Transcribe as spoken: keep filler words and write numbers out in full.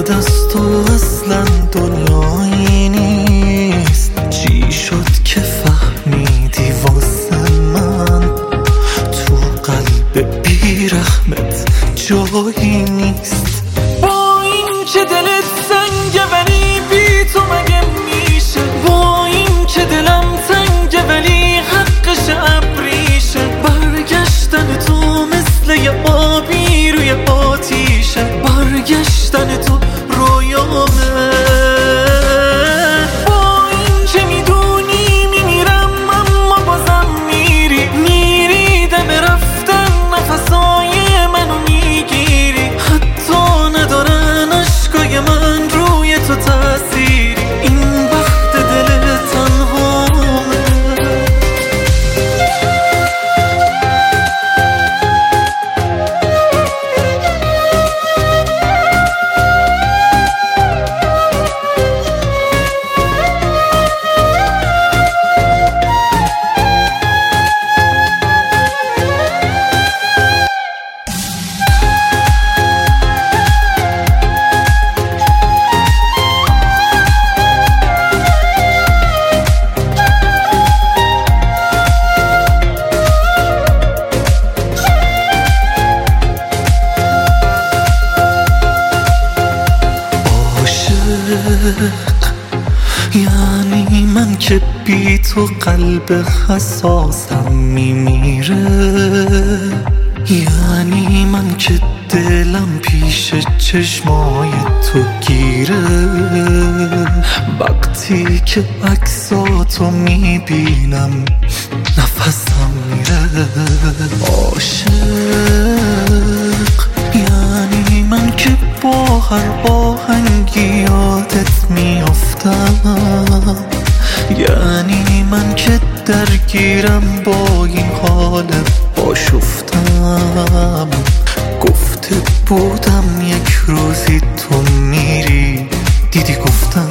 بعد از تو اصلا دنیایی نیست. چی شد که فهمیدی واسه من تو قلب بیرحمت جایی نیست؟ با این که دلت سنگه ولی بی تو مگه میشه؟ با این که دلم تنگه ولی حقش ابریشه. برگشتن تو مثل یه آبی روی آتیشه. برگشتن تو رویامه. با این که میدونی میمیرم اما بازم میری میری دم رفتن نفسای منو میگیری. حتی ندارن عشقای من روی تو تأثیری. این وقت دل تنهامه. یعنی من که بی تو قلب حساسم میمیره. یعنی من که دلم پیش چشمای تو گیره. وقتی که عکساتو میبینم نفسم میره. عاشق یعنی من که با هر آهنگی یادت میافتم. یعنی من که درگیرم با این حال آشفتم. گفته بودم یک روزی تو میری دیدی گفتم